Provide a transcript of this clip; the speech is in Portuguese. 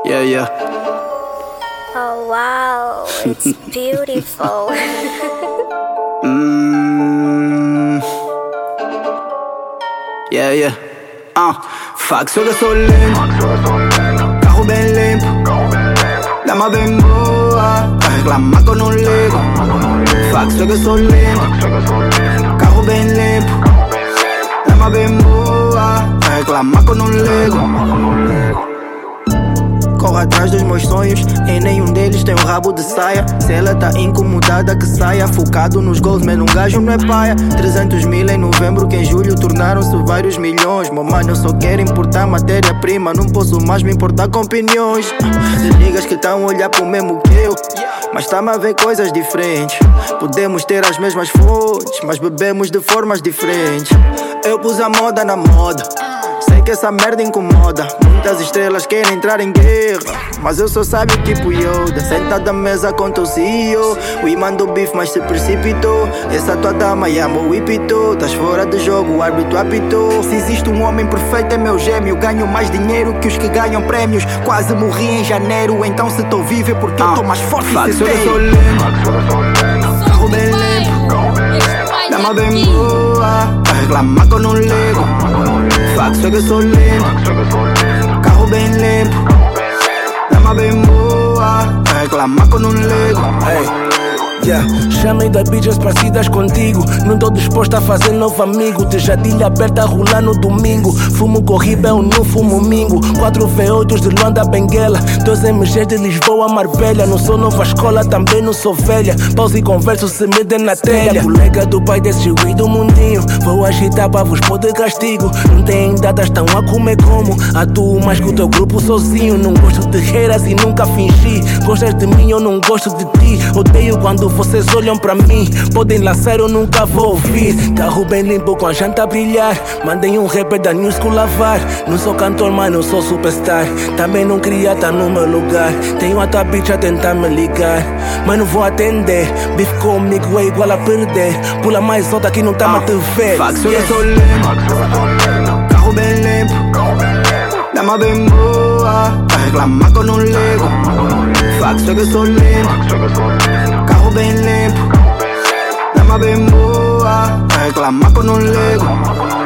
Yeah, yeah. Oh wow, it's beautiful. Yeah, yeah. Fax, eu sou lindo. Carro bem limpo. Lama bem boa. Pra reclamar que eu não ligo. Fax, eu sou lindo. Carro bem limpo. Lama bem boa. Pra reclamar que eu não ligo. Corro atrás dos meus sonhos, em nenhum deles tem um rabo de saia. Se ela tá incomodada que saia, focado nos gols, mas um gajo não é paia. 300 mil em novembro, que em julho tornaram-se vários milhões. Meu mano, eu só quero importar matéria-prima, não posso mais me importar com opiniões de niggas que tão a olhar pro mesmo que eu, mas tá-me a ver coisas diferentes. Podemos ter as mesmas fontes, mas bebemos de formas diferentes. Eu pus a moda na moda, sei que essa merda incomoda. Muitas estrelas querem entrar em guerra, mas eu sou sábio tipo Yoda. Sentado à mesa com teu CEO, o imã do bife mas se precipitou. Essa tua dama ama o hipitou. Estás fora de jogo, o árbitro apitou. Se existe um homem perfeito é meu gêmeo. Ganho mais dinheiro que os que ganham prémios. Quase morri em janeiro, então se tô vivo é porque eu tô mais forte e se eu sou lindo. Carro bem limpo. Dama bem boa. Pra reclamar que eu não ligo. Fax, eu sou lindo. Carro bem limpo. Dama bem boa. Pra reclamar que eu não ligo. Chamei das bitches parecidas contigo. Não tô disposto a fazer novo amigo. Tejadilha aberta a rolar no domingo. Fumo corrida, eu não fumo mingo. 4 V8 de Luanda, Benguela. 2 MGs de Lisboa, Marbella. Não sou nova escola, também não sou velha. Pausa e converso se me der na telha. Colega do pai desse Wii do mundinho. Vou agitar pra vos pôr de castigo. Não tem datas, tão a comer como. Atuo mais que o teu grupo sozinho. Não gosto de reiras e nunca fingi. Gostas de mim, eu não gosto de ti. Odeio quando vocês olham pra mim. Podem lançar, eu nunca vou ouvir. Carro bem limpo com a janta a brilhar. Mandei um rapper da New School lavar. Não sou cantor, mas não sou superstar. Também não queria estar no meu lugar. Tenho a tua bitch a tentar me ligar, mas não vou atender. Bife comigo é igual a perder. Pula mais alta que não tá a te ver. Fax, eu sou lindo. Carro bem limpo. Dama bem boa. Pra reclamar que eu não ligo. Fax, eu sou lindo. Carro bem limpo. Dama bem boa. Pra reclamar que eu não ligo.